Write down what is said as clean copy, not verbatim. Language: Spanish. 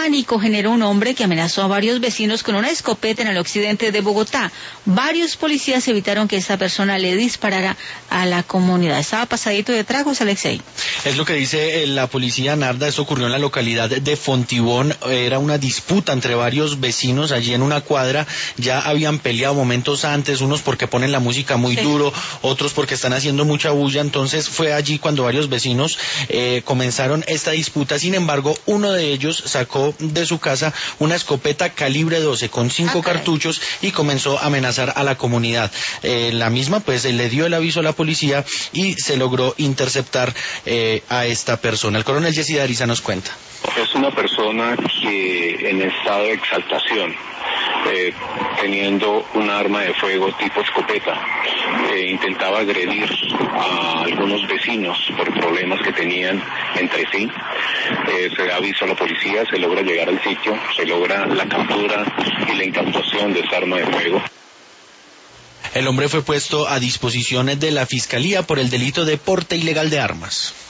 pánico generó un hombre que amenazó a varios vecinos con una escopeta en el occidente de Bogotá. Varios policías evitaron que esta persona le disparara a la comunidad. Estaba pasadito de tragos, Alexei. Es lo que dice la policía, Narda. Esto ocurrió en la localidad de Fontibón. Era una disputa entre varios vecinos allí en una cuadra. Ya habían peleado momentos antes, unos porque ponen la música muy duro, otros porque están haciendo mucha bulla. Entonces fue allí cuando varios vecinos comenzaron esta disputa. Sin embargo, uno de ellos sacó de su casa una escopeta calibre 12 con 5 cartuchos y comenzó a amenazar a la comunidad. La misma pues le dio el aviso a la policía y se logró interceptar a esta persona. El coronel Jesse Dariza nos cuenta. Es una persona que en estado de exaltación, teniendo un arma de fuego tipo escopeta, intentaba agredir a algunos vecinos por problemas que tenían entre sí. Se da aviso a la policía, se logra llegar al sitio, se logra la captura y la incautación de esa arma de fuego. El hombre fue puesto a disposición de la Fiscalía por el delito de porte ilegal de armas.